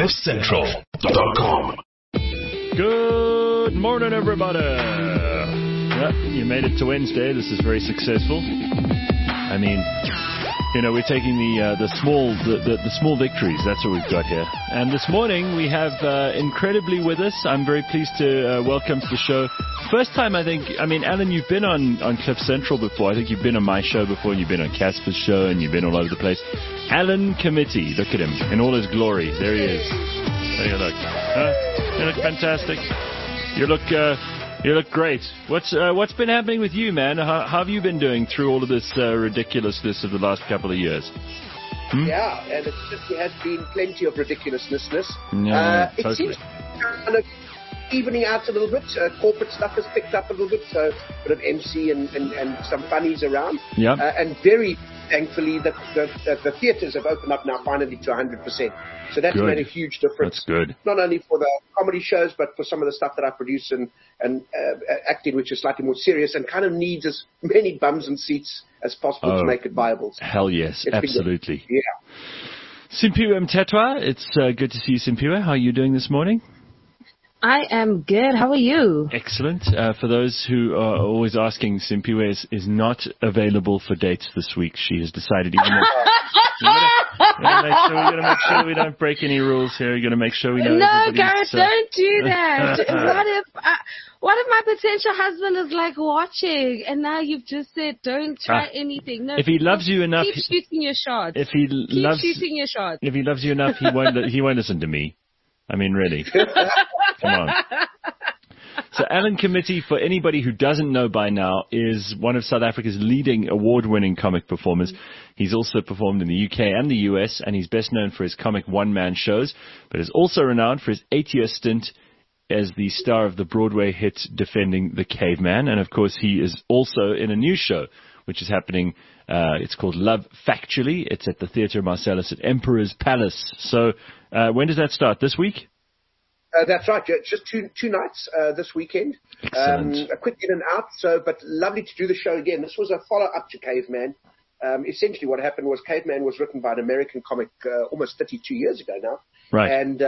CliffCentral.com. Good morning, everybody. Yeah, you made it to Wednesday. This is very successful. I mean, we're taking the small victories. That's what we've got here. And this morning we have incredibly with us. I'm very pleased to welcome to the show. First time, I think. I mean, Alan, you've been on Cliff Central before. I think you've been on my show before. And you've been on Casper's show, and you've been all over the place. Alan Committee, look at him in all his glory. There he is. There you look. You look fantastic. You look great. What's been happening with you, man? How have you been doing through all of this ridiculousness of the last couple of years? Yeah, and it certainly has been plenty of ridiculousness. Yeah, it totally. seems kind of evening out a little bit. Corporate stuff has picked up a little bit, so a bit of MC and some funnies around. Yeah. And very thankfully, the theatres have opened up now finally to 100%. So that's Good. made a huge difference. That's good. Not only for the comedy shows, but for some of the stuff that I produce and acting, which is slightly more serious and kind of needs as many bums and seats as possible to make it viable. Hell yes, absolutely. Yeah. Simpiwe Mtetwa, it's good to see you, Simpiwe. How are you doing this morning? I am good. How are you? Excellent. For those who are always asking, Simpiwe is not available for dates this week. She has decided even we're going to make sure we don't break any rules here. We're going to make sure we know. No, Gareth, don't do that. What if my potential husband is like watching, and now you've just said don't try anything? No, if he loves you enough, keep shooting your shots. If he loves you enough, he won't listen to me. I mean, really. Come on. So Alan Committee, for anybody who doesn't know by now, is one of South Africa's leading award-winning comic performers. He's also performed in the UK and the US, and he's best known for his comic one-man shows, but is also renowned for his 8-year stint as the star of the Broadway hit Defending the Caveman. And, of course, he is also in a new show, which is happening. It's called Love Factually. It's at the Theatre Marcellus at Emperor's Palace. So when does that start? This week? That's right. Just two nights this weekend. Excellent. A quick in and out. But lovely to do the show again. This was a follow-up to Caveman. Essentially, what happened was Caveman was written by an American comic almost 32 years ago now. Right.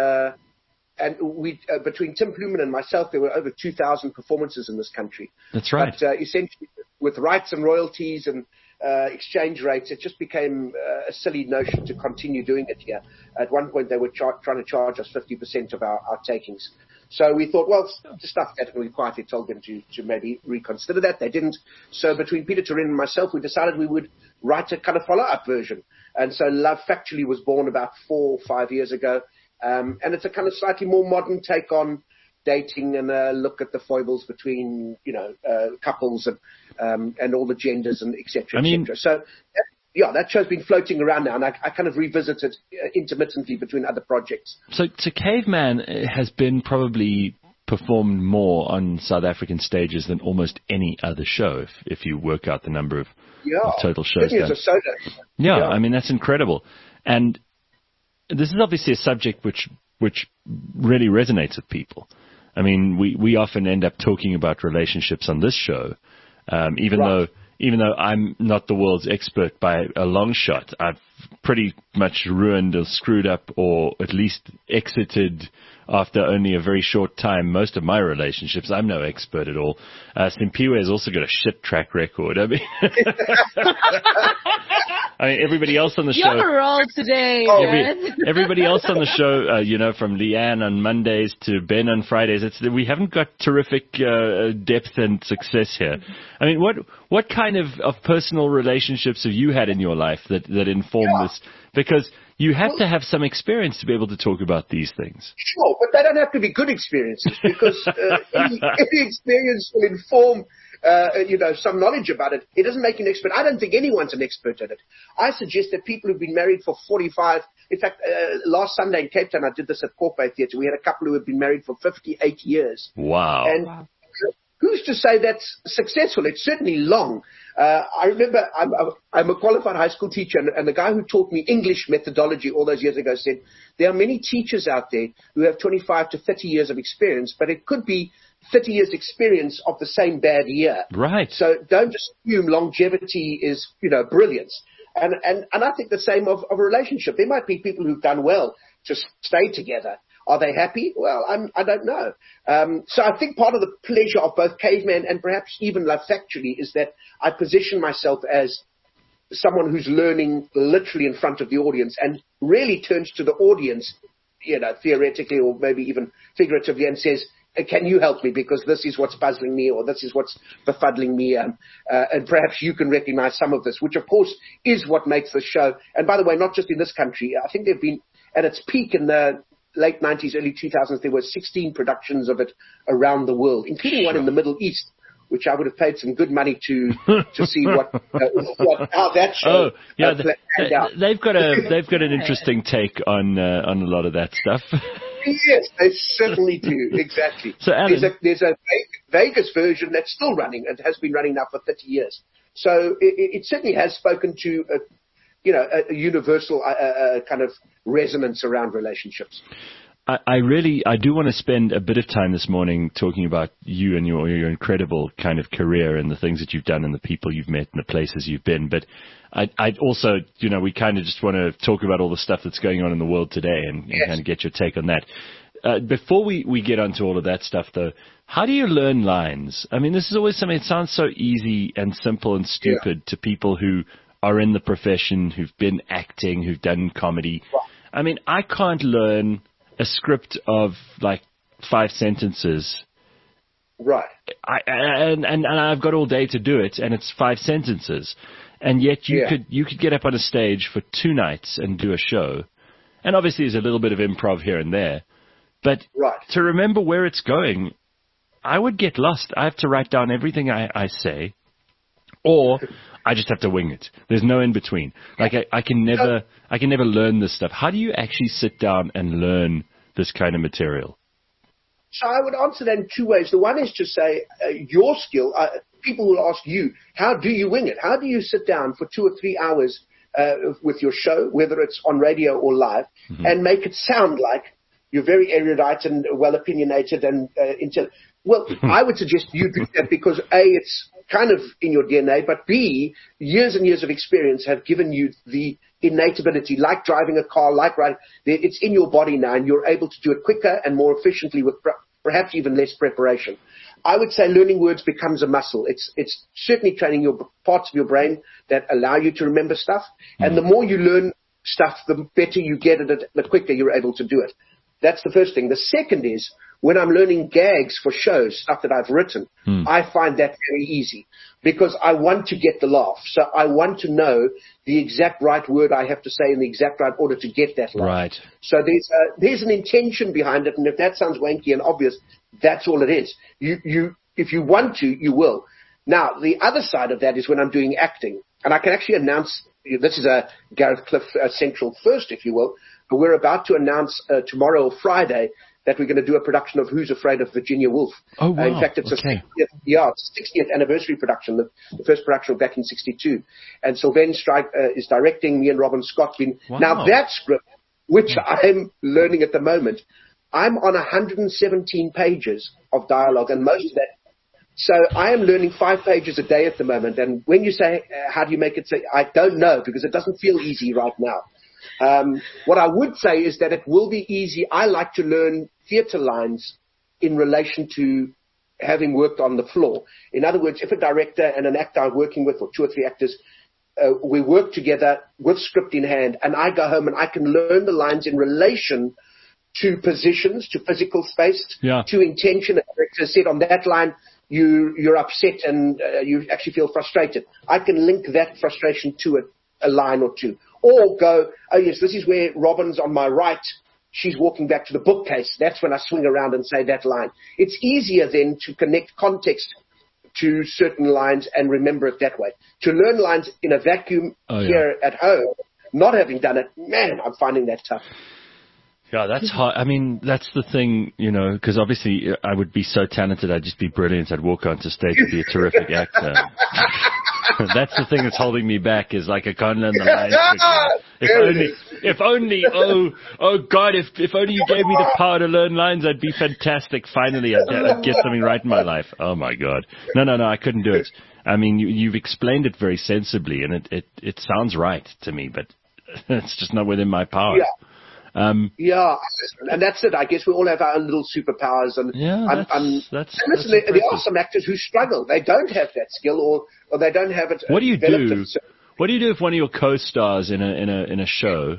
And we between Tim Plewman and myself, there were over 2,000 performances in this country. That's right. But essentially, with rights and royalties and exchange rates, it just became a silly notion to continue doing it here. At one point, they were trying to charge us 50% of our takings. So we thought, well, to stuff that, and we quietly told them to maybe reconsider that. They didn't. So between Peter Turin and myself, we decided we would write a kind of follow-up version. And so Love Factually was born about 4 or 5 years ago. And it's a kind of slightly more modern take on dating and look at the foibles between, couples and all the genders and et cetera, et cetera. So, that show's been floating around now, and I kind of revisit it intermittently between other projects. So Caveman has been probably performed more on South African stages than almost any other show, if you work out the number of total shows done. Yeah, I mean, that's incredible. And this is obviously a subject which really resonates with people. I mean, we often end up talking about relationships on this show, even though I'm not the world's expert by a long shot. I've pretty much ruined or screwed up or at least exited after only a very short time most of my relationships. I'm no expert at all. Simpiwe has also got a shit track record. I mean, everybody else on the show. You're on a roll today. Everybody else on the show, from Leanne on Mondays to Ben on Fridays. We haven't got terrific depth and success here. I mean, what kind of personal relationships have you had in your life that inform this? Because you have to have some experience to be able to talk about these things. Sure, but they don't have to be good experiences because any experience will inform some knowledge about it. It doesn't make you an expert. I don't think anyone's an expert at it. I suggest that people who've been married for 45, in fact, last Sunday in Cape Town, I did this at Corpay Theatre. We had a couple who had been married for 58 years. Wow. And who's to say that's successful? It's certainly long. I remember I'm a qualified high school teacher, and the guy who taught me English methodology all those years ago said, there are many teachers out there who have 25 to 30 years of experience, but it could be 30 years experience of the same bad year. Right. So don't assume longevity is, brilliance. And I think the same of a relationship. There might be people who've done well to stay together. Are they happy? Well, I don't know. So I think part of the pleasure of both Caveman and perhaps even Love Factory is that I position myself as someone who's learning literally in front of the audience and really turns to the audience, theoretically or maybe even figuratively, and says, can you help me? Because this is what's puzzling me, or this is what's befuddling me. And perhaps you can recognize some of this, which of course is what makes the show. And by the way, not just in this country. I think they've been at its peak in the late 90s, early 2000s. There were 16 productions of it around the world, including one in the Middle East, which I would have paid some good money to see how that show played out. They've got an interesting take on a lot of that stuff. Yes, they certainly do. Exactly. So, Alan, there's a Vegas version that's still running and has been running now for 30 years. So it certainly has spoken to a universal kind of resonance around relationships. I do want to spend a bit of time this morning talking about you and your incredible kind of career and the things that you've done and the people you've met and the places you've been. But I'd also, we kind of just want to talk about all the stuff that's going on in the world today and kind of get your take on that. Before we get onto all of that stuff, though, how do you learn lines? I mean, this is always something that sounds so easy and simple and stupid to people who are in the profession, who've been acting, who've done comedy. I mean, I can't learn a script of like 5 sentences. Right. And I've got all day to do it, and it's 5 sentences. And yet you could get up on a stage for 2 nights and do a show. And obviously there's a little bit of improv here and there. But to remember where it's going, I would get lost. I have to write down everything I say, or I just have to wing it. There's no in between. Like I can never learn this stuff. How do you actually sit down and learn this kind of material? So I would answer that in 2 ways. The one is to say your skill. People will ask you, how do you wing it? How do you sit down for 2 or 3 hours with your show, whether it's on radio or live, and make it sound like you're very erudite and well opinionated and intelligent? Well, I would suggest you do that because A, it's kind of in your DNA, but B, years and years of experience have given you the innate ability, like driving a car, like riding. It's in your body now, and you're able to do it quicker and more efficiently with perhaps even less preparation. I would say learning words becomes a muscle. It's certainly training your parts of your brain that allow you to remember stuff. And the more you learn stuff, the better you get at it, the quicker you're able to do it. That's the first thing. The second is, when I'm learning gags for shows, stuff that I've written, I find that very easy because I want to get the laugh. So I want to know the exact right word I have to say in the exact right order to get that laugh. Right. So there's an intention behind it, and if that sounds wanky and obvious, that's all it is. If you want to, you will. Now, the other side of that is when I'm doing acting, and I can actually announce, this is a Gareth Cliff Central first, if you will, but we're about to announce tomorrow or Friday that we're going to do a production of Who's Afraid of Virginia Woolf. Oh, wow. In fact, it's a 60th anniversary production, the first production back in 62. And Sylvain Strike is directing, me and Robin Scott. Now, that script, which I'm learning at the moment, I'm on 117 pages of dialogue, and most of that. So I am learning 5 pages a day at the moment. And when you say, how do you make it say, I don't know, because it doesn't feel easy right now. What I would say is that it will be easy. I like to learn theatre lines in relation to having worked on the floor. In other words, if a director and an actor I'm working with, or 2 or 3 actors, we work together with script in hand, and I go home and I can learn the lines in relation to positions, to physical space, to intention. A director said on that line, you're upset and you actually feel frustrated. I can link that frustration to a line or 2. Or go, oh yes, this is where Robin's on my right. She's walking back to the bookcase. That's when I swing around and say that line. It's easier then to connect context to certain lines and remember it that way. To learn lines in a vacuum here at home, not having done it, man, I'm finding that tough. Yeah, that's hard. I mean, that's the thing, because obviously I would be so talented, I'd just be brilliant. I'd walk onto stage and be a terrific actor. That's the thing that's holding me back, is like I can't learn the lines quickly. If only, oh God, if only you gave me the power to learn lines, I'd be fantastic. Finally, I'd get something right in my life. Oh my God. No, I couldn't do it. I mean, you've explained it very sensibly, and it sounds right to me, but it's just not within my power. Yeah, and that's it. I guess we all have our own little superpowers. And that's listen, there are some actors who struggle. They don't have that skill, or they don't have it. What do you do? What do you do if one of your co-stars in a show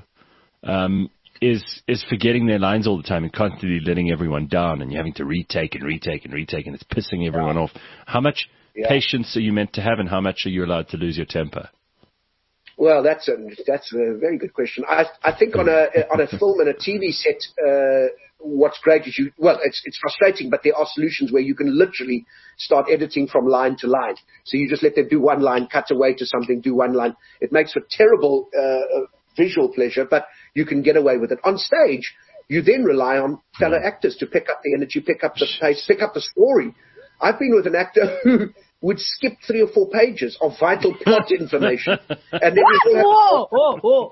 is forgetting their lines all the time and constantly letting everyone down, and you're having to retake, and it's pissing everyone off? How much patience are you meant to have, and how much are you allowed to lose your temper? Well, that's a very good question. I think on a film and a TV set, what's great is it's frustrating, but there are solutions where you can literally start editing from line to line. So you just let them do one line, cut away to something, do one line. It makes for terrible visual pleasure, but you can get away with it. On stage, you then rely on fellow actors to pick up the energy, pick up the pace, pick up the story. I've been with an actor who would skip 3 or 4 pages of vital plot information. And then Whoa.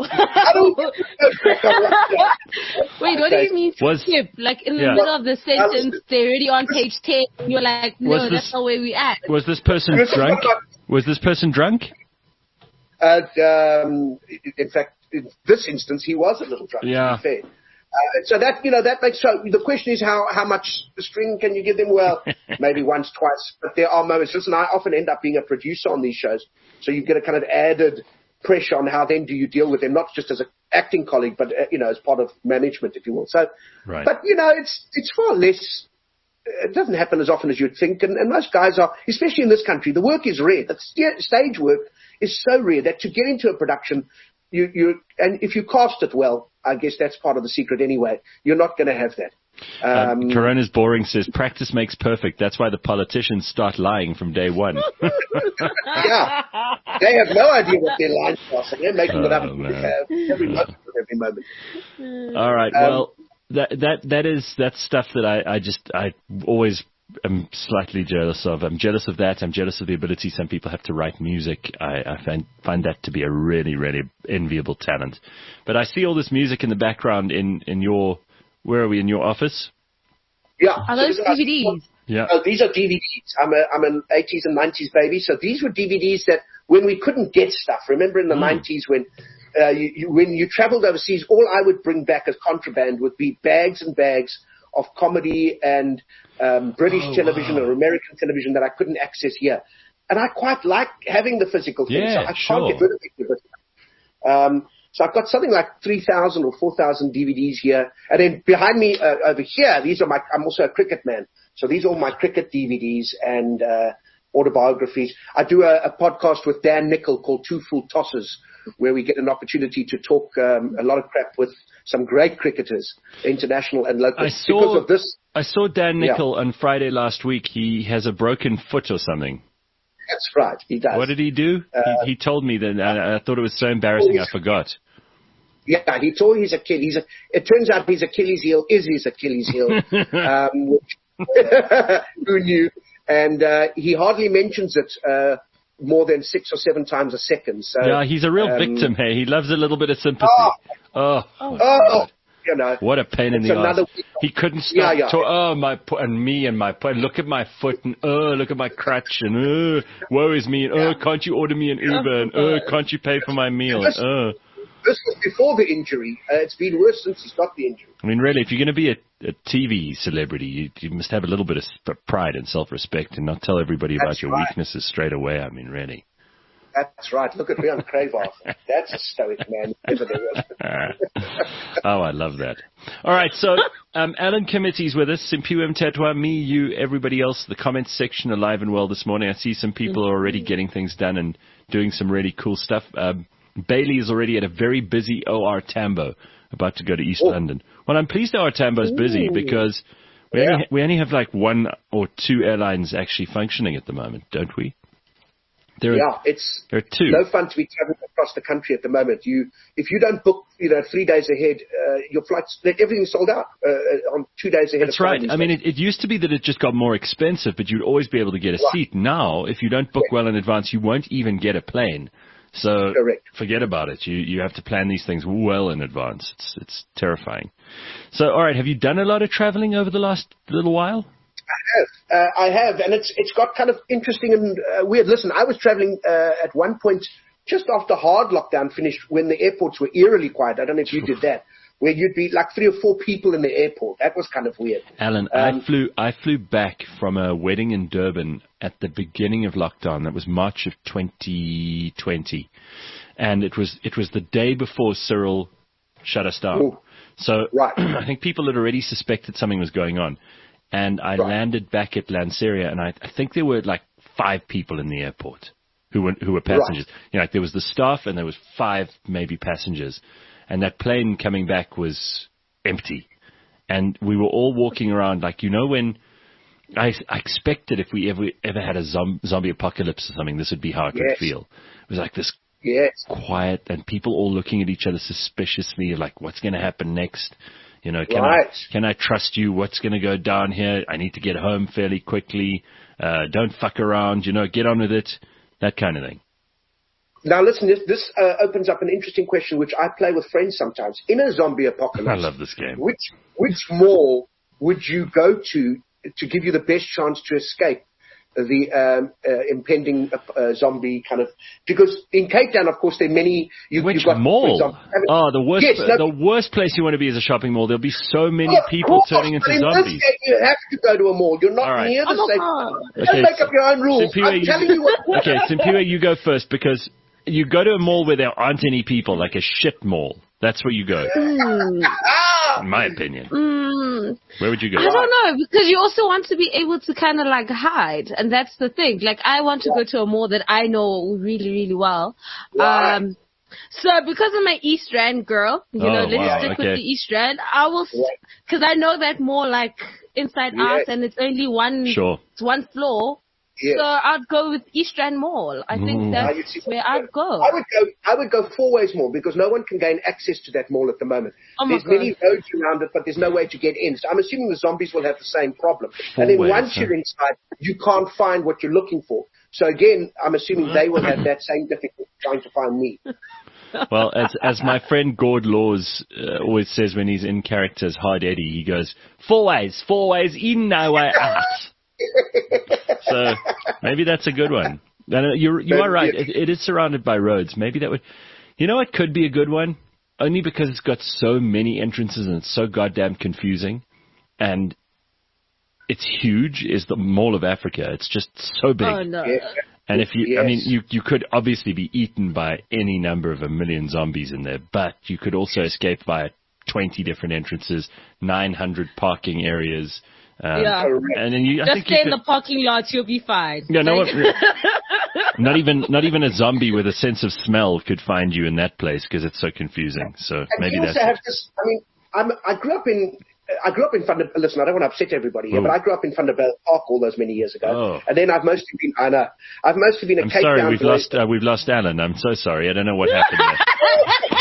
Wait, what do you mean skip? Like in the middle of the sentence, they're already on page 10. You're like, no, that's not where we at. Was this person drunk? Was this person drunk? In fact, in this instance, he was a little drunk, to be fair. So that makes, so the question is how much string can you give them? Well, maybe once, twice, but there are moments. Listen, I often end up being a producer on these shows, so you get a kind of added pressure on how then do you deal with them, not just as an acting colleague, but, as part of management, if you will. So, right. But, it's far less, it doesn't happen as often as you'd think, and most guys are, especially in this country, the work is rare. The stage work is so rare that to get into a production, and if you cast it well, I guess that's part of the secret anyway. You're not going to have that. Corona's Boring says, practice makes perfect. That's why the politicians start lying from day one. Yeah. They have no idea what their lines are, so they're making it up every moment. All right. Well, that's stuff that I always am slightly jealous of. I'm jealous of that. I'm jealous of the ability some people have to write music. I find that to be a really, really enviable talent. But I see all this music in the background in your, where are we, in your office? Yeah. Are those DVDs? Yeah. These are DVDs. I'm an 80s and 90s baby. So these were DVDs that when we couldn't get stuff, remember in the 90s when you traveled overseas, all I would bring back as contraband would be bags and bags of comedy and British television or American television that I couldn't access here. And I quite like having the physical thing, so I can't get rid of it. So I've got something like 3,000 or 4,000 DVDs here. And then behind me over here, I'm also a cricket man. So these are all my cricket DVDs and autobiographies. I do a podcast with Dan Nicol called Two Full Tosses, where we get an opportunity to talk a lot of crap with some great cricketers, international and local. I saw Dan Nicol on Friday last week. He has a broken foot or something. That's right, he does. What did he do? He told me that, and I thought it was so embarrassing I forgot. Yeah, he tore his Achilles. It turns out his Achilles heel is his Achilles heel. Who knew? And he hardly mentions it more than 6 or 7 times a second. So, yeah, he's a real victim here. He loves a little bit of sympathy. What a pain in the ass. He couldn't stop. Look at my foot, and look at my crutch, and woe is me, and can't you order me an Uber, and can't you pay for my meal? This was before the injury. It's been worse since he's got the injury. I mean, really, if you're going to be a TV celebrity, you must have a little bit of pride and self-respect and not tell everybody about your weaknesses straight away. I mean, really. That's right. Look at me on Crave Off. That's a stoic man. Oh, I love that. All right, so Alan Committee's with us. Simpiwe Mtetwa, me, you, everybody else. The comments section alive and well this morning. I see some people are already getting things done and doing some really cool stuff. Bailey is already at a very busy OR Tambo, about to go to East London. Well, I'm pleased OR Tambo is busy because we only have like 1 or 2 airlines actually functioning at the moment, don't we? There are 2. No fun to be traveling across the country at the moment. If you don't book, 3 days ahead, your flights, everything's sold out on 2 days ahead. That's right. I mean, it used to be that it just got more expensive, but you'd always be able to get a seat. Now, if you don't book well in advance, you won't even get a plane. So forget about it. You have to plan these things well in advance. It's terrifying. So, all right, have you done a lot of traveling over the last little while? I have, and it's got kind of interesting and weird. Listen, I was traveling at one point just after hard lockdown finished when the airports were eerily quiet. I don't know if you did that. where you'd be like 3 or 4 people in the airport. That was kind of weird. Alan, I flew back from a wedding in Durban at the beginning of lockdown. That was March of 2020. And it was the day before Cyril shut us down. Ooh. So Right. I think people had already suspected something was going on. And I landed back at Lanseria, and I think there were like 5 people in the airport who were passengers. Right. You know, like there was the staff and there was 5 maybe passengers. And that plane coming back was empty. And we were all walking around like, you know, when I expected if we ever had a zombie apocalypse or something, this would be how it would feel. It was like this quiet and people all looking at each other suspiciously, like what's going to happen next? You know, can I trust you? What's going to go down here? I need to get home fairly quickly. Don't fuck around, you know, get on with it. That kind of thing. Now, listen, this opens up an interesting question, which I play with friends sometimes. In a zombie apocalypse, I love this game. Which mall would you go to give you the best chance to escape the impending zombie kind of? Because in Cape Town, of course, there are many. Which you've got, mall? The the worst place you want to be is a shopping mall. There'll be so many people turning into zombies. Case, you have to go to a mall. You're not near the safe. Don't make up your own rules. I'm telling you what. Okay, Simpiwe, you go first because you go to a mall where there aren't any people, like a shit mall. That's where you go. In my opinion. Where would you go? I don't know, because you also want to be able to kind of like hide. And that's the thing. Like, I want to go to a mall that I know really, really well. Right. So because I'm an East Rand girl, let's stick with the East Rand. I will, because I know that more like inside out, and it's only one floor. Yes. So I'd go with East Rand Mall. I think that's where I'd go. I would go Fourways Mall because no one can gain access to that mall at the moment. There's many roads around it, but there's no way to get in. So I'm assuming the zombies will have the same problem. And then once you're inside, you can't find what you're looking for. So again, I'm assuming they will have that same difficulty trying to find me. Well, as my friend Gord Laws always says when he's in character as Hard Eddie, he goes, four ways in, no way out. So maybe that's a good one. You are right. It is surrounded by roads. Maybe that would, it could be a good one, only because it's got so many entrances and it's so goddamn confusing, and it's huge. Is the Mall of Africa? It's just so big. Oh no. Yeah. And if you could obviously be eaten by any number of 1 million zombies in there, but you could also escape via 20 different entrances, 900 parking areas. And then just stay in the parking lot, you'll be fine. Yeah, not even a zombie with a sense of smell could find you in that place because it's so confusing. So and maybe that's. I grew up in listen, I don't want to upset everybody here, but I grew up in Thunderbell Park all those many years ago, and then I've mostly been a Cape Town. I'm sorry, we've lost Alan. I'm so sorry. I don't know what happened there.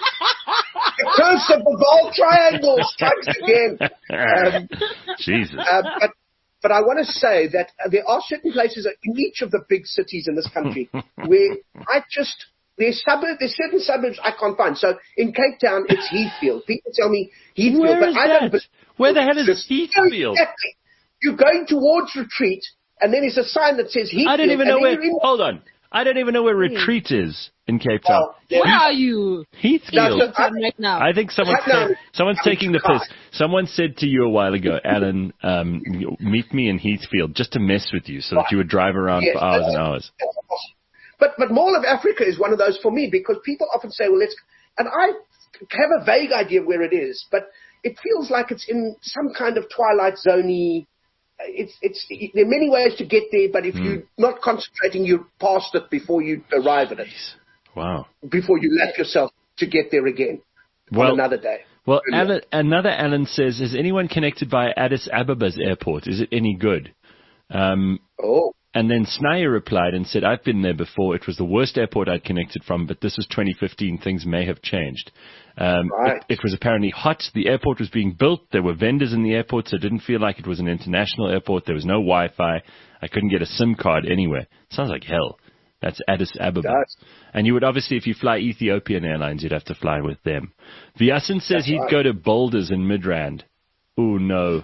Curse of the ball triangle strikes again. Jesus. But I want to say that there are certain places in each of the big cities in this country where there's certain suburbs I can't find. So in Cape Town, it's Heathfield. People tell me Heathfield, Where the hell is Heathfield? Exactly. You're going towards Retreat, and then there's a sign that says Heathfield. I don't even know where. Hold on. I don't even know where Retreat is in Cape Town. Where are you? Heathfield. Right now. I think someone's taking the piss. Someone said to you a while ago, Alan, meet me in Heathfield just to mess with you so that you would drive around for hours and hours. But Mall of Africa is one of those for me because people often say, well, and I have a vague idea of where it is, but it feels like it's in some kind of Twilight Zone-y. There are many ways to get there, but if you're not concentrating, you're past it before you arrive at it. Wow. Before you left yourself to get there again on another day. Well, another Alan says, is anyone connected by Addis Ababa's airport? Is it any good? And then Snyer replied and said, I've been there before. It was the worst airport I'd connected from, but this was 2015. Things may have changed. It was apparently hot. The airport was being built. There were vendors in the airport, so it didn't feel like it was an international airport. There was no Wi-Fi. I couldn't get a SIM card anywhere. Sounds like hell. That's Addis Ababa. And you would obviously, if you fly Ethiopian Airlines, you'd have to fly with them. Vyasin says he'd go to Boulders in Midrand. Oh, no.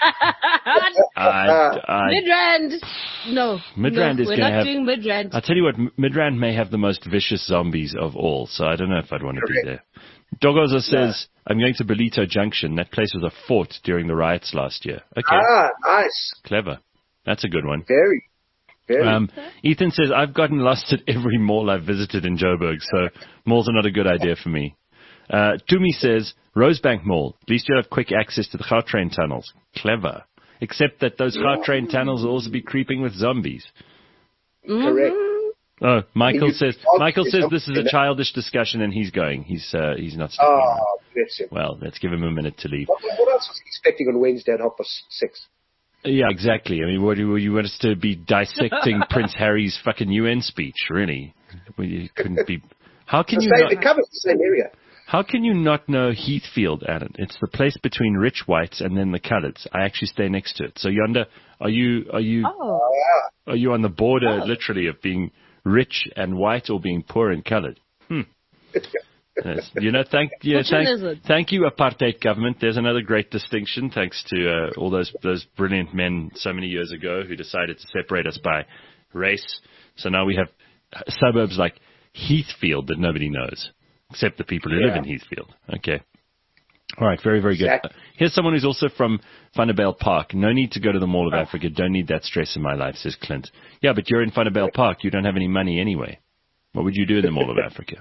Midrand. No. Midrand is we're going to not doing Midrand. I'll tell you what, Midrand may have the most vicious zombies of all, so I don't know if I'd want to be there. Dogoza says, I'm going to Belito Junction. That place was a fort during the riots last year. Okay. Nice. Clever. That's a good one. Very. Ethan says, I've gotten lost at every mall I've visited in Joburg, so malls are not a good idea for me. Tumi says, Rosebank Mall. At least you have quick access to the Gautrain tunnels. Clever. Except that those Gautrain tunnels will also be creeping with zombies. Correct. Oh, Michael says this is a childish discussion and he's going. He's not sleeping. Oh, bless him. Well, let's give him a minute to leave. What else was he expecting on Wednesday at 6:30? Yeah, exactly. I mean, what do you want us to be dissecting Prince Harry's fucking UN speech, really? You couldn't be... How can you not... It covers the same area. How can you not know Heathfield, Alan? It's the place between rich whites and then the coloureds. I actually stay next to it. So, Yonda, are you on the border, literally, of being rich and white or being poor and coloured? Yes. Thank you, apartheid government. There's another great distinction, thanks to all those brilliant men so many years ago who decided to separate us by race. So now we have suburbs like Heathfield that nobody knows, except the people who live in Heathfield. Okay. All right, very, very good. Exactly. Here's someone who's also from Vanderbijl Park. No need to go to the Mall of Africa. Don't need that stress in my life, says Clint. Yeah, but you're in Vanderbijl Park. You don't have any money anyway. What would you do in the Mall of Africa?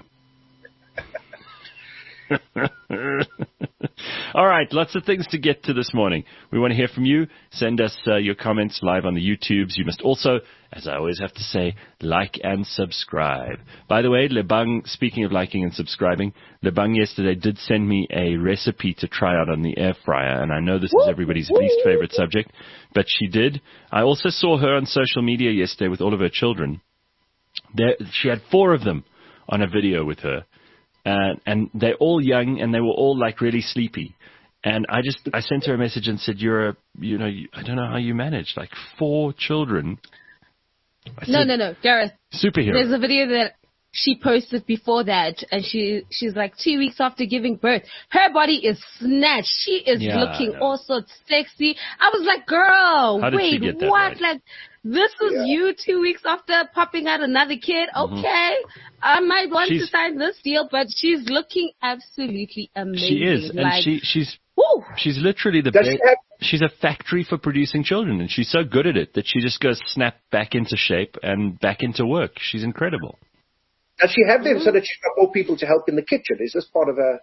All right, lots of things to get to this morning. We want to hear from you. Send us your comments live on the YouTubes. You must also, as I always have to say, like and subscribe. By the way, Lebang, speaking of liking and subscribing, Lebang yesterday did send me a recipe to try out on the air fryer, and I know this is everybody's least favorite subject, but she did. I also saw her on social media yesterday with all of her children. She had 4 of them on a video with her. And they're all young, and they were all like really sleepy. And I sent her a message and said, I don't know how you manage like 4 children. No, Gareth. Superhero. There's a video that she posted before that, and she's like 2 weeks after giving birth. Her body is snatched. She is looking all so sexy. I was like, girl, wait, what? Right? Like, this is you 2 weeks after popping out another kid. Okay, I might want to sign this deal, but she's looking absolutely amazing. She is, like, and she's literally she's a factory for producing children, and she's so good at it that she just goes snap back into shape and back into work. She's incredible. Does she have them so that she's got more people to help in the kitchen? Is this part of a...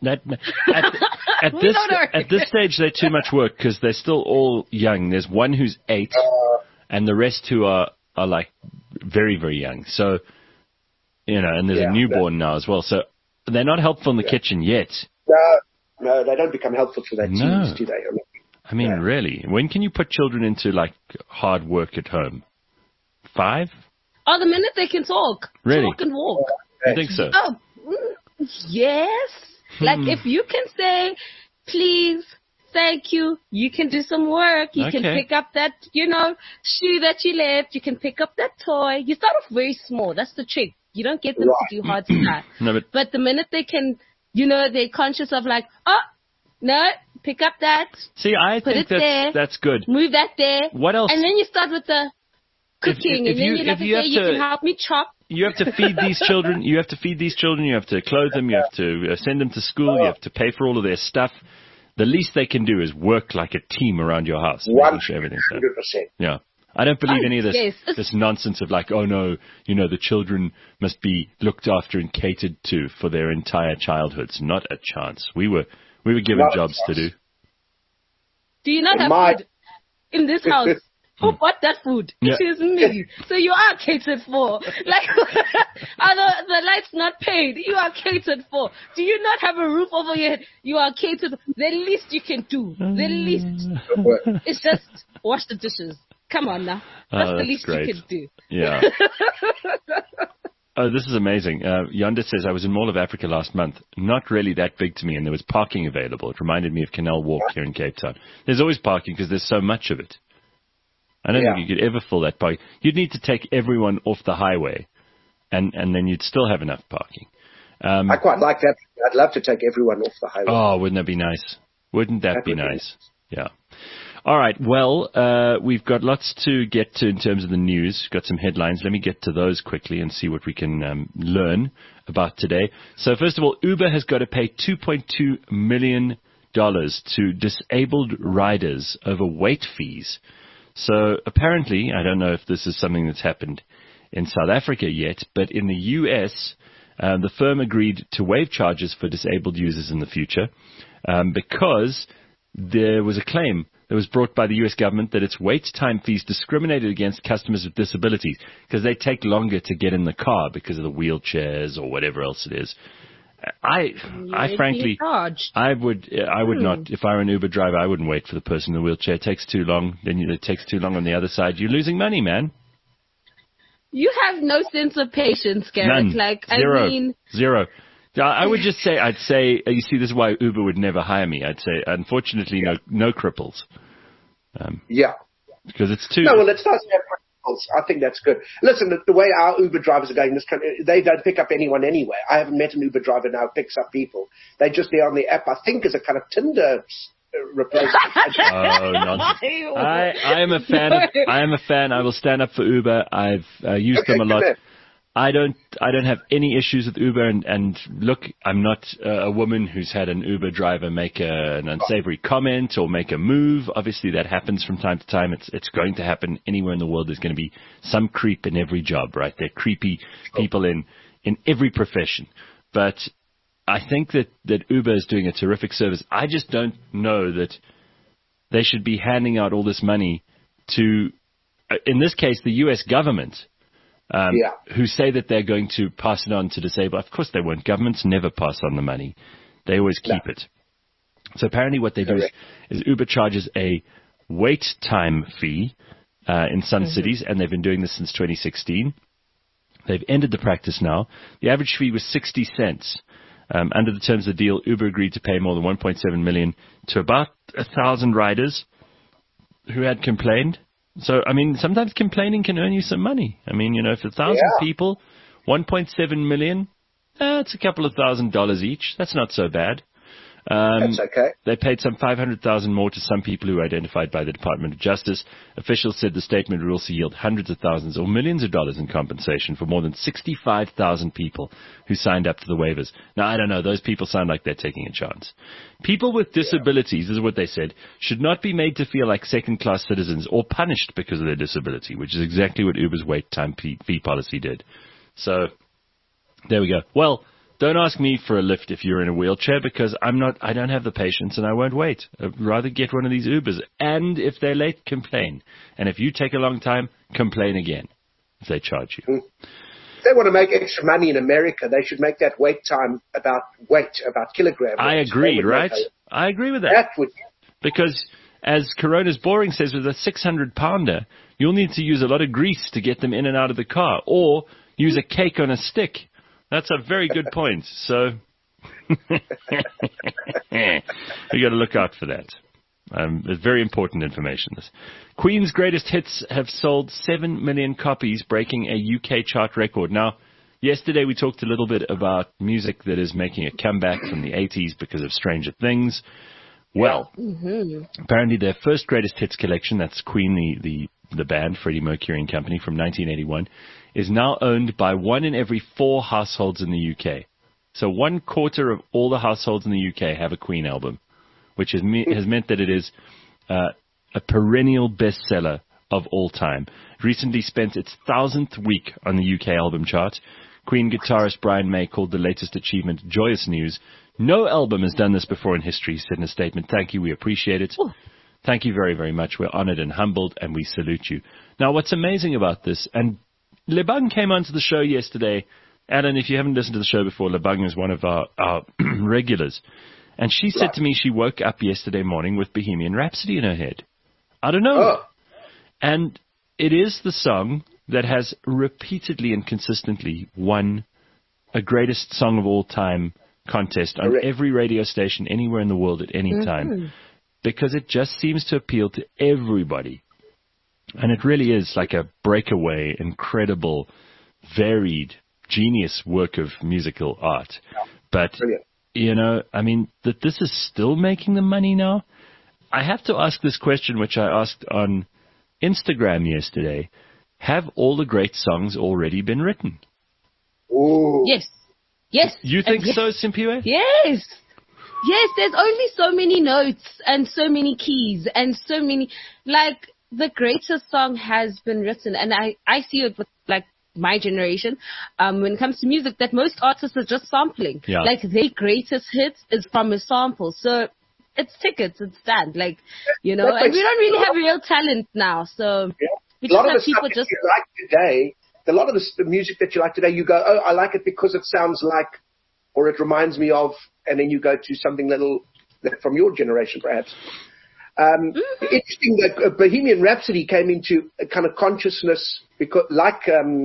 At this stage, they're too much work because they're still all young. There's one who's 8, and the rest who are like very, very young. So, and there's a newborn now as well. So they're not helpful in the kitchen yet. No, they don't become helpful till they're teens, do they? I mean, really? When can you put children into like hard work at home? 5? Oh, the minute they can talk. Really? Talk and walk. You think so? Oh, yes. Like, if you can say, please, thank you, you can do some work. You can pick up that, shoe that you left. You can pick up that toy. You start off very small. That's the trick. You don't get them to do hard stuff. No, but the minute they can, they're conscious of like, oh, no, pick up that. See, I think that's good. Move that there. What else? And then you start with the cooking, and then you're like, okay, you can help me chop. You have to feed these children. You have to clothe them. You have to send them to school. You have to pay for all of their stuff. The least they can do is work like a team around your house. 100%. Yeah. I don't believe any of this nonsense of like, oh no, the children must be looked after and catered to for their entire childhoods. Not a chance. We were given jobs to do. Do you not have food in this house? Who bought that food? Yeah. It is me. So you are catered for. Like, are the lights not paid? You are catered for. Do you not have a roof over your head? You are catered for. The least you can do. The least. It's just wash the dishes. Come on now. That's the least you can do. Yeah. Oh, this is amazing. Yonda says, I was in Mall of Africa last month. Not really that big to me, and there was parking available. It reminded me of Canal Walk here in Cape Town. There's always parking because there's so much of it. I don't think you could ever fill that parking. You'd need to take everyone off the highway, and then you'd still have enough parking. I quite like that. I'd love to take everyone off the highway. Oh, wouldn't that be nice? Wouldn't that be nice? Yeah. All right. Well, we've got lots to get to in terms of the news. Got some headlines. Let me get to those quickly and see what we can learn about today. So first of all, Uber has got to pay $2.2 million to disabled riders over weight fees. So apparently, I don't know if this is something that's happened in South Africa yet, but in the U.S., the firm agreed to waive charges for disabled users in the future because there was a claim that was brought by the U.S. government that its wait time fees discriminated against customers with disabilities because they take longer to get in the car because of the wheelchairs or whatever else it is. I frankly, I would not, if I were an Uber driver, I wouldn't wait for the person in the wheelchair. It takes too long. Then it takes too long on the other side. You're losing money, man. You have no sense of patience, Garrett. None. Zero. I would just say, I'd say, you see, this is why Uber would never hire me. I'd say, unfortunately, no cripples. Because it's too... No, well, let's not have cripples. I think that's good. Listen, the way our Uber drivers are going in this country, they don't pick up anyone anyway. I haven't met an Uber driver now who picks up people. They're just there on the app, I think, as a kind of Tinder replacement. Oh, nonsense. I am a fan. I will stand up for Uber. I've used them a lot. I don't have any issues with Uber, and look, I'm not a woman who's had an Uber driver make an unsavory comment or make a move. Obviously, that happens from time to time. It's going to happen anywhere in the world. There's going to be some creep in every job, right? There are creepy people in every profession. But I think that Uber is doing a terrific service. I just don't know that they should be handing out all this money to, in this case, the U.S. government. Who say that they're going to pass it on to disabled. Of course they won't. Governments never pass on the money. They always keep it. So apparently what they do is Uber charges a wait time fee in some cities, and they've been doing this since 2016. They've ended the practice now. The average fee was 60 cents. Under the terms of the deal, Uber agreed to pay more than $1.7 million to about 1,000 riders who had complained. So, I mean, sometimes complaining can earn you some money. I mean, if 1,000 people, 1.7 million, it's a couple of $1,000 each. That's not so bad. That's okay. They paid some $500,000 more to some people who were identified by the Department of Justice. Officials said the statement would also yield hundreds of thousands or millions of dollars in compensation for more than 65,000 people who signed up to the waivers. Now, I don't know. Those people sound like they're taking a chance. People with disabilities, this is what they said, should not be made to feel like second-class citizens or punished because of their disability, which is exactly what Uber's wait time fee policy did. So, there we go. Well, don't ask me for a lift if you're in a wheelchair because I don't have the patience and I won't wait. I'd rather get one of these Ubers. And if they're late, complain. And if you take a long time, complain again if they charge you. If they want to make extra money in America, they should make that wait time about kilogram. I agree, right? I agree with that. That would... Because as Corona's Boring says, with a 600-pounder, you'll need to use a lot of grease to get them in and out of the car or use a cake on a stick. That's a very good point. So we got to look out for that. It's very important information. This Queen's Greatest Hits have sold 7 million copies, breaking a UK chart record. Now, yesterday we talked a little bit about music that is making a comeback from the 80s because of Stranger Things. Well, apparently their first Greatest Hits collection, that's Queen, the band, Freddie Mercury and Company, from 1981, is now owned by 1 in every 4 households in the UK. So 1/4 of all the households in the UK have a Queen album, which has meant that it is a perennial bestseller of all time. It recently spent its 1,000th week on the UK album chart. Queen guitarist Brian May called the latest achievement joyous news. No album has done this before in history, he said in a statement. Thank you, we appreciate it. Ooh. Thank you very, very much. We're honored and humbled, and we salute you. Now, what's amazing about this, and Lebang came onto the show yesterday. Alan, if you haven't listened to the show before, Lebang is one of our regulars. And she said to me she woke up yesterday morning with Bohemian Rhapsody in her head. I don't know. Oh. And it is the song that has repeatedly and consistently won a greatest song of all time contest on every radio station anywhere in the world at any time. Because it just seems to appeal to everybody. And it really is like a breakaway, incredible, varied, genius work of musical art. But, I mean, that this is still making the money now, I have to ask this question, which I asked on Instagram yesterday. Have all the great songs already been written? Ooh. Yes. Yes. You think yes. so, Simpiwe? Yes. Yes, there's only so many notes and so many keys and so many, like, the greatest song has been written. And I see it with, like, my generation, when it comes to music, that most artists are just sampling. Yeah. Like, their greatest hit is from a sample. So it's tickets, it's done. Like, you know, and we don't really have real talent now. So we just have people just. You like today, a lot of the music that you like today, you go, oh, I like it because it sounds like, or it reminds me of, and then you go to something little from your generation, perhaps. Interesting that Bohemian Rhapsody came into a kind of consciousness because, like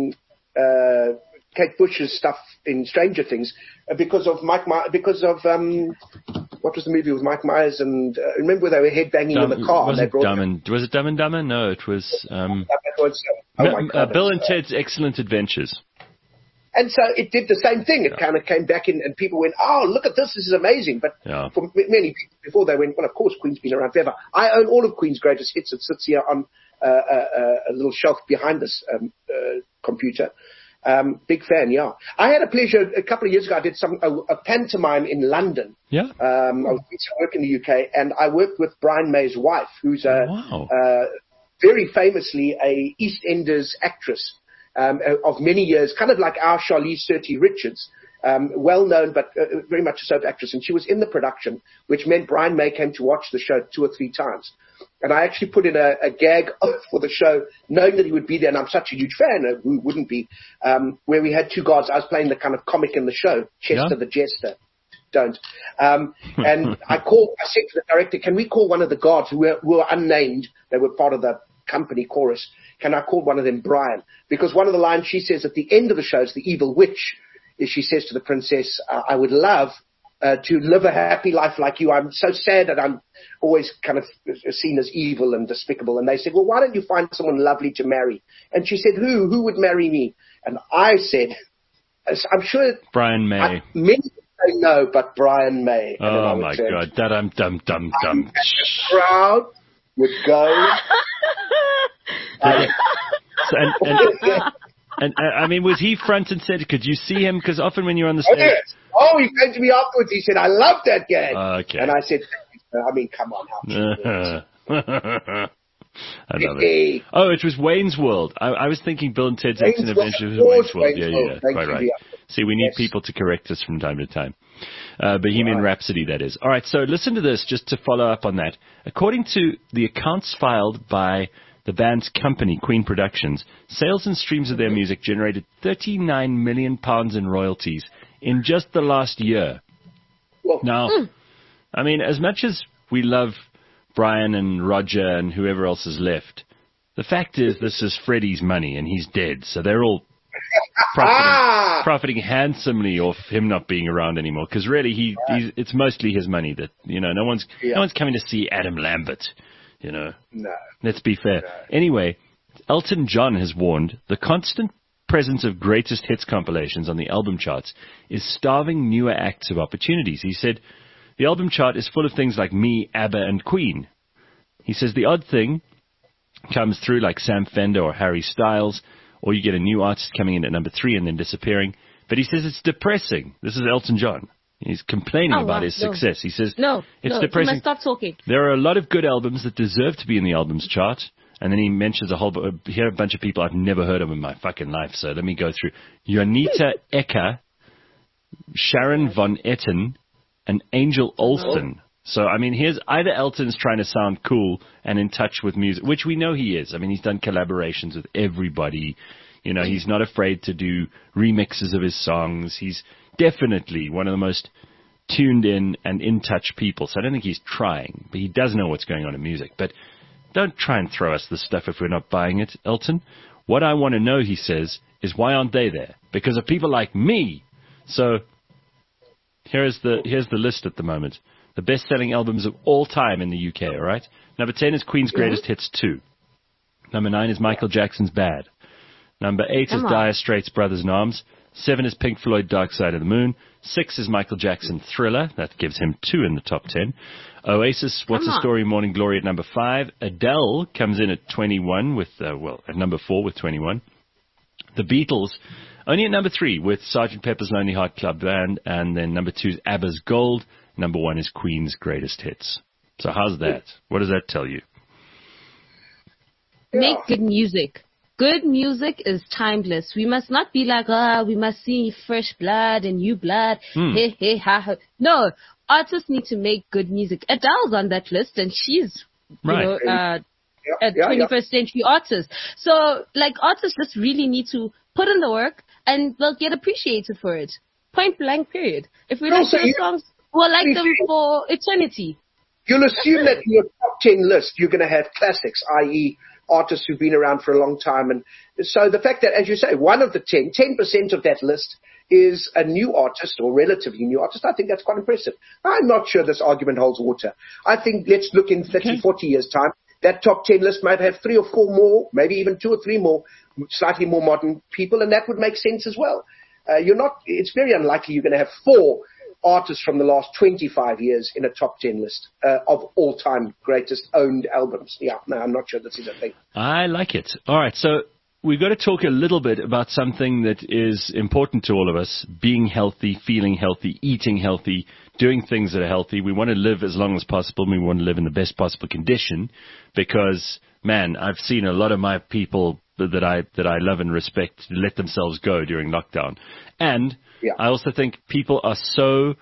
Kate Bush's stuff in Stranger Things, because of what was the movie with Mike Myers and remember they were headbanging in the car? Was it Dumb and Dumber? No, it was Bill and Ted's Excellent Adventures. And so it did the same thing. It kind of came back in, and people went, "Oh, look at this! This is amazing!" But for many people before, they went, "Well, of course, Queen's been around forever." I own all of Queen's greatest hits. It sits here on a little shelf behind this computer. Big fan, yeah. I had a pleasure a couple of years ago. I did a pantomime in London. Yeah. I was doing some work in the UK, and I worked with Brian May's wife, who's very famously a EastEnders actress. Of many years, kind of like our Charlize Theron Richards, well known but very much a soap actress, and she was in the production, which meant Brian May came to watch the show 2 or 3 times. And I actually put in a gag for the show, knowing that he would be there, and I'm such a huge fan, who wouldn't be, where we had 2 guards. I was playing the kind of comic in the show, Chester the Jester. Don't. And I said to the director, can we call one of the guards who were unnamed? They were part of the company chorus. Can I call one of them Brian? Because one of the lines she says at the end of the show is the evil witch, is she says to the princess, I would love to live a happy life like you. I'm so sad that I'm always kind of seen as evil and despicable. And they said, well, why don't you find someone lovely to marry? And she said, who would marry me? And I said, I'm sure Brian May. Many say no, but Brian May. Oh my God. Dum. The crowd would go. And I mean, was he front and center? Could you see him? Because often when you're on the stage... Oh, he came to me afterwards. He said, I love that gag. Okay. And I said, I mean, come on. I love it. Oh, it was Wayne's World. I was thinking Bill and Ted's Excellent Adventures was Wayne's World. Yeah. Quite right. See, we need people to correct us from time to time. Bohemian Rhapsody, that is. All right, so listen to this, just to follow up on that. According to the accounts filed by the band's company, Queen Productions, sales and streams of their music generated £39 million in royalties in just the last year. Now, I mean, as much as we love Brian and Roger and whoever else is left, the fact is this is Freddie's money and he's dead, so they're all profiting handsomely off him not being around anymore. Because really, it's mostly his money that, you know, no one's coming to see Adam Lambert. You know, let's be fair. No. Anyway, Elton John has warned the constant presence of greatest hits compilations on the album charts is starving newer acts of opportunities. He said, the album chart is full of things like me, ABBA, and Queen. He says the odd thing comes through like Sam Fender or Harry Styles, or you get a new artist coming in at number 3 and then disappearing. But he says it's depressing. This is Elton John. He's complaining about his success. He says, it's depressing. You must stop talking. There are a lot of good albums that deserve to be in the albums chart. And then he mentions a bunch of people I've never heard of in my fucking life. So let me go through. Jonita Ecker, Sharon Von Etten, and Angel Olsen. So, I mean, here's either Elton's trying to sound cool and in touch with music, which we know he is. I mean, he's done collaborations with everybody. You know, he's not afraid to do remixes of his songs. He's definitely one of the most tuned in and in touch people. So I don't think he's trying, but he does know what's going on in music. But don't try and throw us the stuff if we're not buying it, Elton. What I want to know, he says, is why aren't they there? Because of people like me. So here's the list at the moment. The best-selling albums of all time in the UK, all right? Number 10 is Queen's Greatest Hits 2. Number 9 is Michael Jackson's Bad. Number 8 is Dire Straits' Brothers in Arms. 7 is Pink Floyd, Dark Side of the Moon. 6 is Michael Jackson, Thriller. That gives him 2 in the top 10. Oasis, What's the Story, Morning Glory at number 5. Adele comes in at 21 with, at number 4 with 21. The Beatles, only at number 3 with Sgt. Pepper's Lonely Heart Club Band. And then number 2 is ABBA's Gold. Number 1 is Queen's Greatest Hits. So how's that? What does that tell you? Make good music. Good music is timeless. We must not be like, we must see fresh blood and new blood. Hey, hey, ha, ha. No, artists need to make good music. Adele's on that list, and she's, a 21st century artist. So, like, artists just really need to put in the work, and they'll get appreciated for it. Point blank, period. If we like those songs, we'll like them for eternity. You'll assume that in your top 10 list, you're going to have classics, i.e., artists who've been around for a long time. And so the fact that, as you say, one of the 10% of that list is a new artist or relatively new artist, I think that's quite impressive. I'm not sure this argument holds water. I think let's look in 30, 40 years' time. That top 10 list might have 3 or 4 more, maybe even 2 or 3 more, slightly more modern people, and that would make sense as well. It's very unlikely you're going to have 4 artists from the last 25 years in a top 10 list of all-time greatest owned albums. Yeah, no, I'm not sure this is a thing. I like it. All right, so we've got to talk a little bit about something that is important to all of us, being healthy, feeling healthy, eating healthy, doing things that are healthy. We want to live as long as possible. We want to live in the best possible condition because, man, I've seen a lot of my people that I love and respect let themselves go during lockdown. And I also think people are so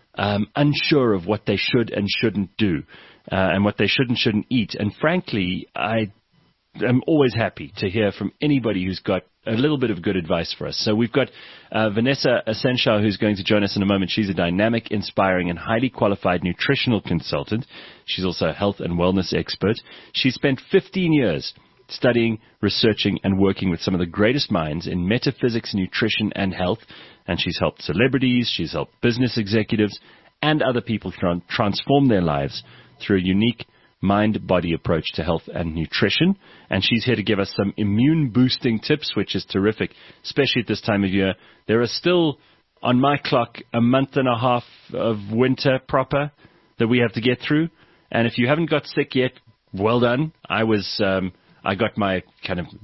unsure of what they should and shouldn't do and what they should and shouldn't eat. And frankly, I'm always happy to hear from anybody who's got a little bit of good advice for us. So we've got Vanessa Asenshaw, who's going to join us in a moment. She's a dynamic, inspiring, and highly qualified nutritional consultant. She's also a health and wellness expert. She spent 15 years studying, researching, and working with some of the greatest minds in metaphysics, nutrition, and health. And she's helped celebrities, she's helped business executives, and other people transform their lives through a unique mind-body approach to health and nutrition. And she's here to give us some immune-boosting tips, which is terrific, especially at this time of year. There are still, on my clock, a month and a half of winter proper that we have to get through. And if you haven't got sick yet, well done. I got my kind of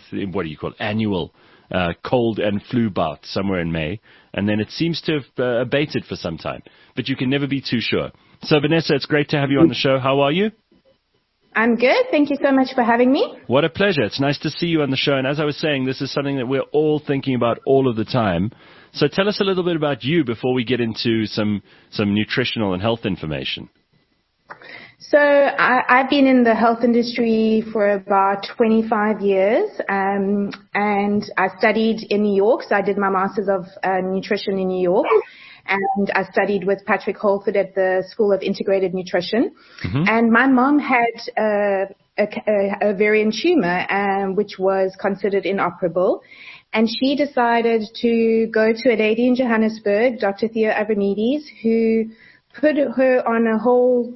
annual cold and flu bout somewhere in May, and then it seems to have abated for some time. But you can never be too sure. So, Vanessa, it's great to have you on the show. How are you? I'm good. Thank you so much for having me. What a pleasure. It's nice to see you on the show. And as I was saying, this is something that we're all thinking about all of the time. So tell us a little bit about you before we get into some nutritional and health information. So I've been in the health industry for about 25 years, and I studied in New York. So I did my Master's of Nutrition in New York, and I studied with Patrick Holford at the School of Integrated Nutrition. Mm-hmm. And my mom had a ovarian tumor, which was considered inoperable. And she decided to go to a lady in Johannesburg, Dr. Theo Abramides, who put her on a whole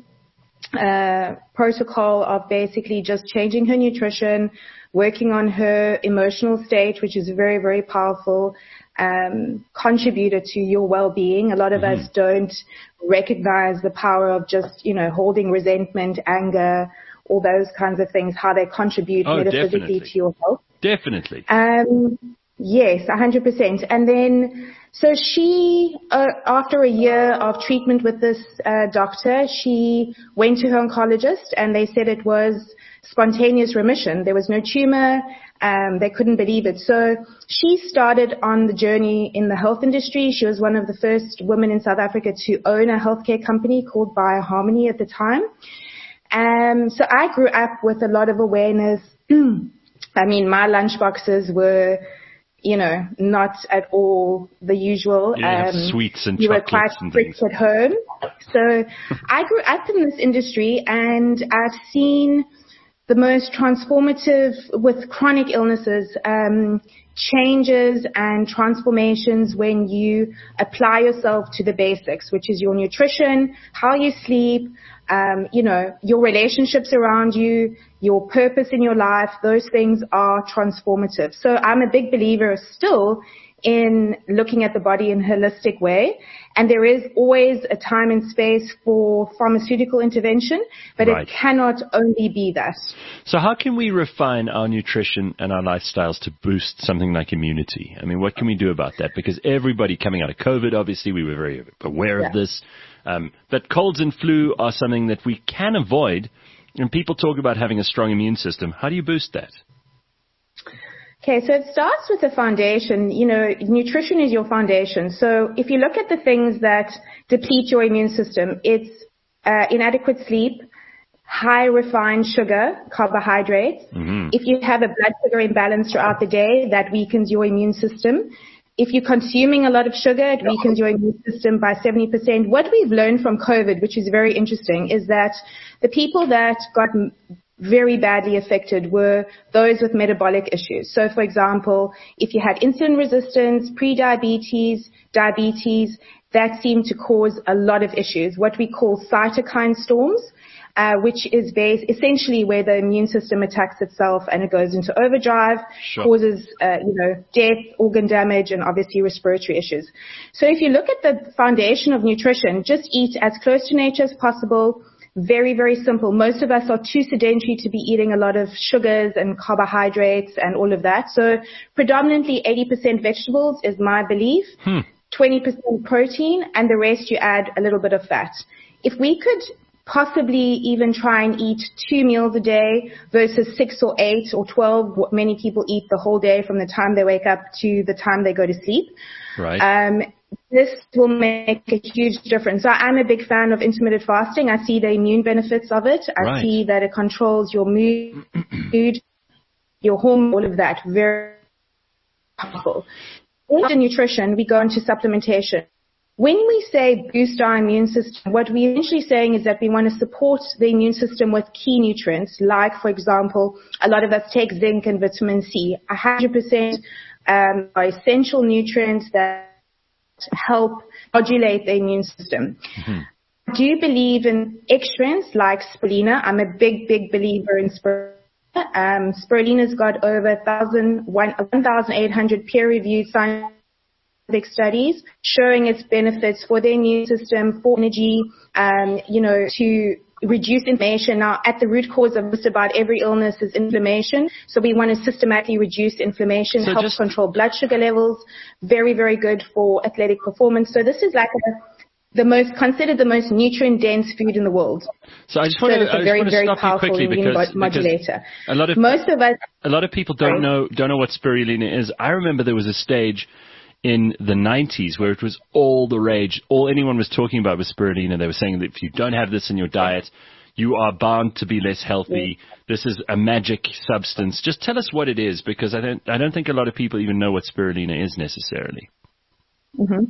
protocol of basically just changing her nutrition, working on her emotional state, which is very, very powerful, contributor to your well-being. A lot of us don't recognize the power of just, holding resentment, anger, all those kinds of things, how they contribute metaphysically to your health. Definitely. Yes, 100%. And then, so she, after a year of treatment with this doctor, she went to her oncologist and they said it was spontaneous remission. There was no tumor. They couldn't believe it. So she started on the journey in the health industry. She was one of the first women in South Africa to own a healthcare company called BioHarmony at the time. So I grew up with a lot of awareness. I mean, my lunch boxes were, not at all the usual. Sweets and you chocolates were quite and strict things at home. So I grew up in this industry and I've seen the most transformative with chronic illnesses, changes and transformations when you apply yourself to the basics, which is your nutrition, how you sleep, your relationships around you, your purpose in your life. Those things are transformative. So I'm a big believer still in looking at the body in a holistic way. And there is always a time and space for pharmaceutical intervention, but It cannot only be that. So how can we refine our nutrition and our lifestyles to boost something like immunity? I mean, what can we do about that? Because everybody coming out of COVID, obviously, we were very aware of this. But colds and flu are something that we can avoid. And people talk about having a strong immune system. How do you boost that? Okay, so it starts with the foundation. Nutrition is your foundation. So if you look at the things that deplete your immune system, it's inadequate sleep, high refined sugar, carbohydrates. Mm-hmm. If you have a blood sugar imbalance throughout the day, that weakens your immune system. If you're consuming a lot of sugar, it weakens your immune system by 70%. What we've learned from COVID, which is very interesting, is that the people that got very badly affected were those with metabolic issues. So, for example, if you had insulin resistance, pre-diabetes, diabetes, that seemed to cause a lot of issues, what we call cytokine storms, which is essentially where the immune system attacks itself and it goes into overdrive, causes, death, organ damage, and obviously respiratory issues. So if you look at the foundation of nutrition, just eat as close to nature as possible. Very, very simple. Most of us are too sedentary to be eating a lot of sugars and carbohydrates and all of that. So predominantly 80% vegetables is my belief, 20% protein, and the rest you add a little bit of fat. If we could possibly even try and eat 2 meals a day versus 6 or 8 or 12, what many people eat the whole day from the time they wake up to the time they go to sleep. Right. This will make a huge difference. So I'm a big fan of intermittent fasting. I see the immune benefits of it. I see that it controls your mood, your hormone, all of that. Very powerful. After nutrition, we go into supplementation. When we say boost our immune system, what we're essentially saying is that we want to support the immune system with key nutrients, like, for example, a lot of us take zinc and vitamin C. 100% are essential nutrients that help modulate the immune system. Mm-hmm. I do believe in extras like spirulina. I'm a big, big believer in spirulina. Spirulina's got over 1,800 peer-reviewed scientific studies showing its benefits for the immune system, for energy, to reduce inflammation. Now, at the root cause of just about every illness is inflammation. So we want to systematically reduce inflammation, help control blood sugar levels. Very, very good for athletic performance. So this is like considered the most nutrient-dense food in the world. So I just want to stop you quickly because a lot of people don't know what spirulina is. I remember there was a stage in the 90s where it was all the rage. All anyone was talking about was spirulina. They were saying that if you don't have this in your diet, you are bound to be less healthy. This is a magic substance. Just tell us what it is, because I don't think a lot of people even know what spirulina is necessarily. Mm-hmm.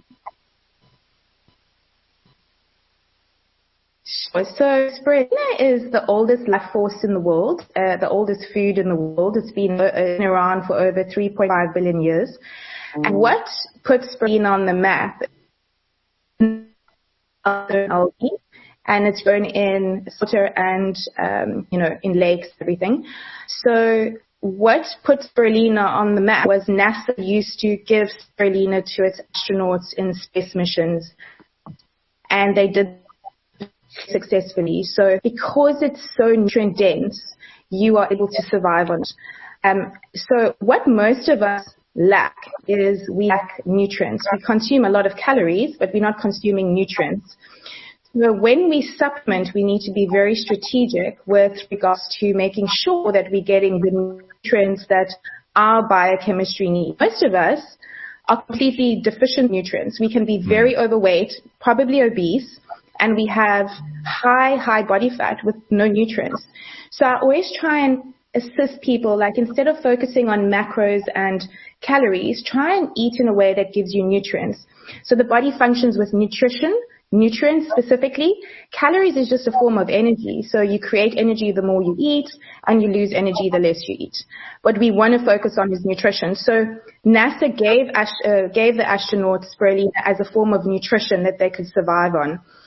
So spirulina is the oldest life force in the world, the oldest food in the world. It's been around for over 3.5 billion years. And what puts spirulina on the map is algae, and it's grown in water and, in lakes, everything. So what put spirulina on the map was NASA used to give spirulina to its astronauts in space missions, and they did successfully. So because it's so nutrient dense, you are able to survive on it. So what most of us lack is we lack nutrients. We consume a lot of calories, but we're not consuming nutrients. So when we supplement, we need to be very strategic with regards to making sure that we're getting the nutrients that our biochemistry needs. Most of us are completely deficient in nutrients. We can be very overweight, probably obese, and we have high body fat with no nutrients. So I always try and assist people, like instead of focusing on macros and calories, try and eat in a way that gives you nutrients. So the body functions with nutrients specifically. Calories is just a form of energy. So you create energy the more you eat, and you lose energy the less you eat. What we want to focus on is nutrition. So NASA gave the astronauts spirulina as a form of nutrition that they could survive on.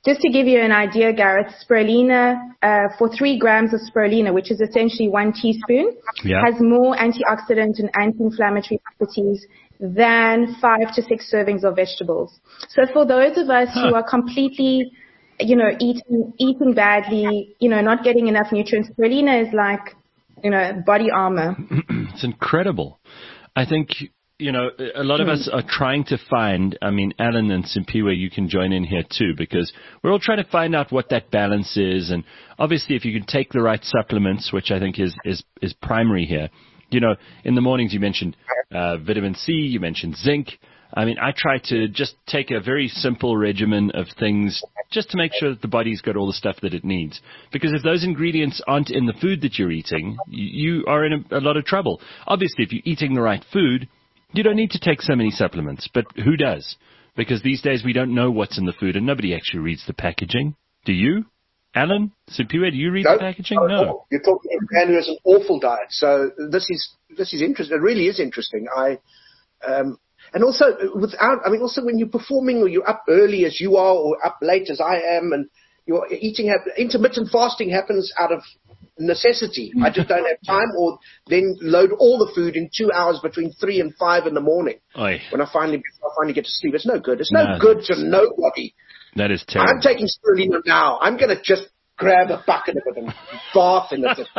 just to give you an idea, Gareth, spirulina, for 3 grams of spirulina, which is essentially 1 teaspoon, has more antioxidant and anti-inflammatory properties than 5 to 6 servings of vegetables. So for those of us who are completely, eating badly, not getting enough nutrients, spirulina is like, body armor. It's incredible. I think, a lot of us are trying to find, Alan and Simpiwe, you can join in here too, because we're all trying to find out what that balance is. And obviously, if you can take the right supplements, which I think is primary here. In the mornings you mentioned vitamin C, you mentioned zinc. I try to just take a very simple regimen of things just to make sure that the body's got all the stuff that it needs. Because if those ingredients aren't in the food that you're eating, you are in a lot of trouble. Obviously, if you're eating the right food, you don't need to take so many supplements. But who does? Because these days we don't know what's in the food and nobody actually reads the packaging. Do you? Alan, Simpiwe, do you read the packaging? No. You're talking to a man who has an awful diet. So this is interesting. It really is interesting. And also also when you're performing or you're up early as you are or up late as I am and you're eating, intermittent fasting happens out of necessity. I just don't have time, or then load all the food in 2 hours between 3 and 5 in the morning. Oy. When I finally get to sleep. It's no good. It's no good to nobody. That is terrible. I'm taking spirulina now. I'm going to just grab a bucket of it and bath in it.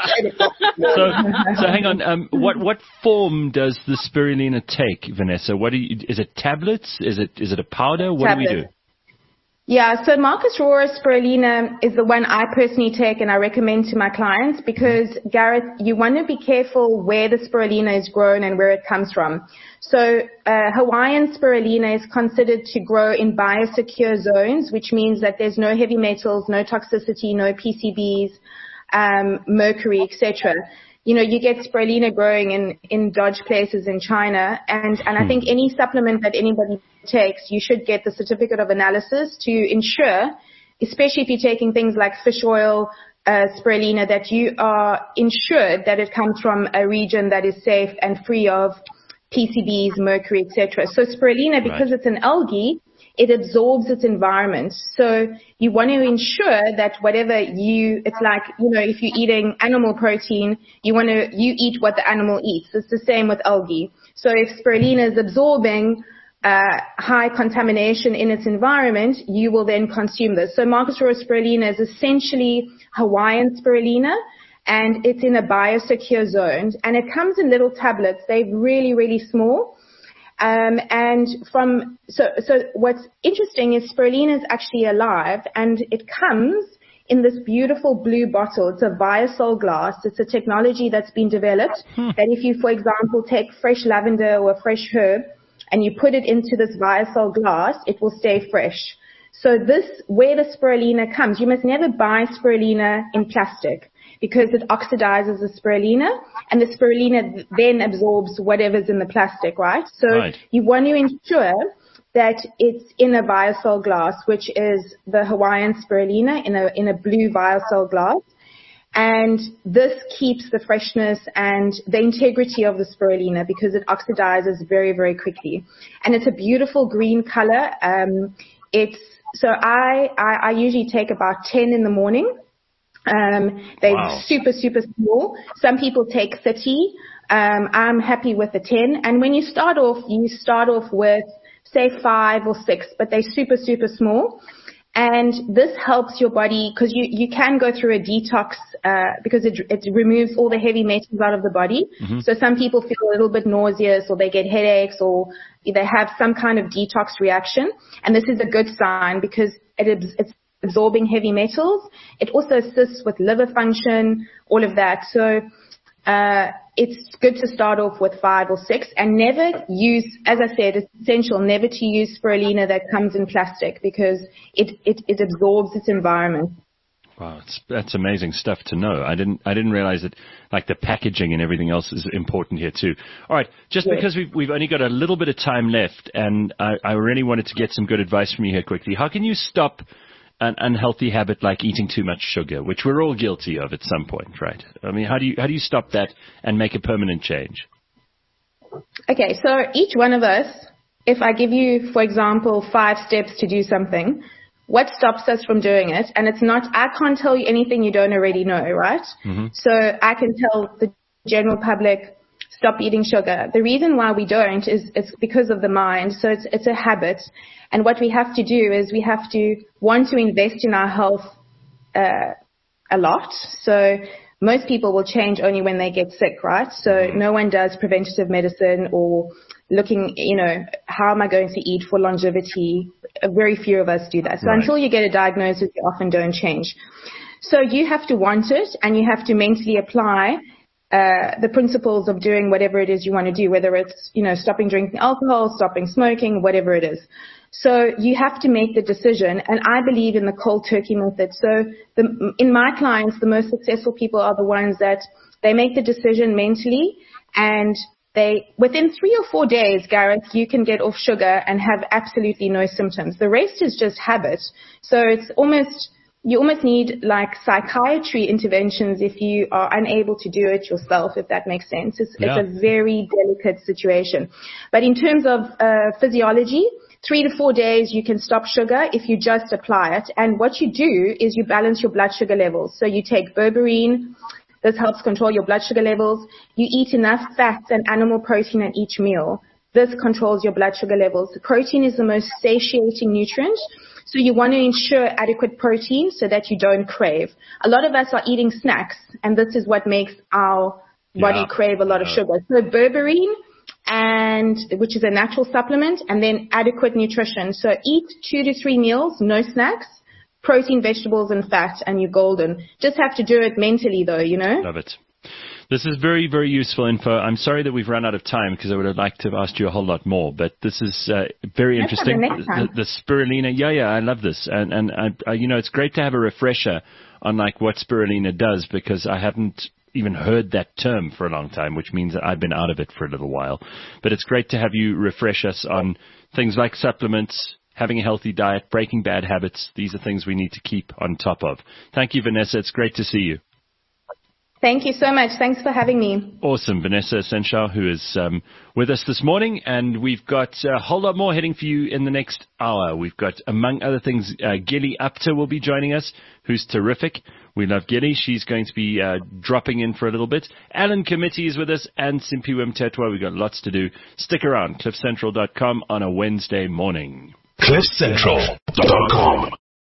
So hang on. What form does the spirulina take, Vanessa? Is it tablets? Is it a powder? What do we do? Yeah, so Marcus Rohrer spirulina is the one I personally take and I recommend to my clients because, Gareth, you want to be careful where the spirulina is grown and where it comes from. So Hawaiian spirulina is considered to grow in biosecure zones, which means that there's no heavy metals, no toxicity, no PCBs, mercury, etc. You get spirulina growing in dodge places in China, and I think any supplement that anybody takes, you should get the certificate of analysis to ensure, especially if you're taking things like fish oil, spirulina, that you are ensured that it comes from a region that is safe and free of PCBs, mercury, etc. So spirulina, because it's an algae, it absorbs its environment. So you want to ensure that whatever it's like, if you're eating animal protein, you eat what the animal eats. It's the same with algae. So if spirulina is absorbing high contamination in its environment, you will then consume this. So Marcus Rohrer spirulina is essentially Hawaiian spirulina, and it's in a biosecure zone. And it comes in little tablets. They're really, really small. So what's interesting is spirulina is actually alive, and it comes in this beautiful blue bottle. It's a Viasol glass. It's a technology that's been developed that if you, for example, take fresh lavender or a fresh herb and you put it into this Viasol glass, it will stay fresh. So where the spirulina comes, you must never buy spirulina in plastic, because it oxidizes the spirulina, and the spirulina then absorbs whatever's in the plastic, right? So you want to ensure that it's in a Viasol glass, which is the Hawaiian spirulina in a blue Viasol glass. And this keeps the freshness and the integrity of the spirulina because it oxidizes very, very quickly. And it's a beautiful green color. So I usually take about 10 in the morning. They're super, super small. Some people take 30. I'm happy with the 10. And when you start off with, say, 5 or 6, but they're super, super small. And this helps your body because you can go through a detox because it removes all the heavy metals out of the body. Mm-hmm. So some people feel a little bit nauseous, or they get headaches, or they have some kind of detox reaction. And this is a good sign because it's absorbing heavy metals. It also assists with liver function, all of that. So it's good to start off with 5 or 6 and never use, as I said, it's essential never to use spirulina that comes in plastic because it absorbs its environment. Wow, that's amazing stuff to know. I didn't realize that, like, the packaging and everything else is important here too. All right, because we've only got a little bit of time left, and I really wanted to get some good advice from you here quickly. How can you stop an unhealthy habit like eating too much sugar, which we're all guilty of at some point, right? I mean, how do you stop that and make a permanent change? Okay, so each one of us, if I give you, for example, 5 steps to do something, what stops us from doing it? And it's not, I can't tell you anything you don't already know, right? Mm-hmm. So I can tell the general public, stop eating sugar. The reason why we don't is it's because of the mind. So it's a habit. And what we have to do is we have to want to invest in our health a lot. So most people will change only when they get sick, right? So no one does preventative medicine or looking, how am I going to eat for longevity? Very few of us do that. So until you get a diagnosis, you often don't change. So you have to want it, and you have to mentally apply the principles of doing whatever it is you want to do, whether it's, stopping drinking alcohol, stopping smoking, whatever it is. So you have to make the decision, and I believe in the cold turkey method. So in my clients, the most successful people are the ones that they make the decision mentally, and within 3 or 4 days, Gareth, you can get off sugar and have absolutely no symptoms. The rest is just habit. So you almost need like psychiatry interventions if you are unable to do it yourself, if that makes sense. It's a very delicate situation. But in terms of physiology, 3 to 4 days, you can stop sugar if you just apply it. And what you do is you balance your blood sugar levels. So you take berberine. This helps control your blood sugar levels. You eat enough fats and animal protein at each meal. This controls your blood sugar levels. The protein is the most satiating nutrient. So you want to ensure adequate protein so that you don't crave. A lot of us are eating snacks, and this is what makes our body crave a lot of sugar. So berberine, which is a natural supplement, and then adequate nutrition. So eat 2 to 3 meals, no snacks, protein, vegetables, and fat, and you're golden. Just have to do it mentally, though, Love it. This is very, very useful info. I'm sorry that we've run out of time because I would have liked to have asked you a whole lot more, but this is very interesting. The spirulina, I love this. And it's great to have a refresher on like what spirulina does, because I haven't even heard that term for a long time, which means that I've been out of it for a little while. But it's great to have you refresh us on things like supplements, having a healthy diet, breaking bad habits. These are things we need to keep on top of. Thank you, Vanessa. It's great to see you. Thank you so much. Thanks for having me. Awesome. Vanessa Essenshaw, who is with us this morning, and we've got a whole lot more heading for you in the next hour. We've got, among other things, Gilly Apter will be joining us, who's terrific. We love Gilly. She's going to be dropping in for a little bit. Alan Committee is with us, and Simpiwe Mtetwa. We've got lots to do. Stick around. CliffCentral.com on a Wednesday morning. CliffCentral.com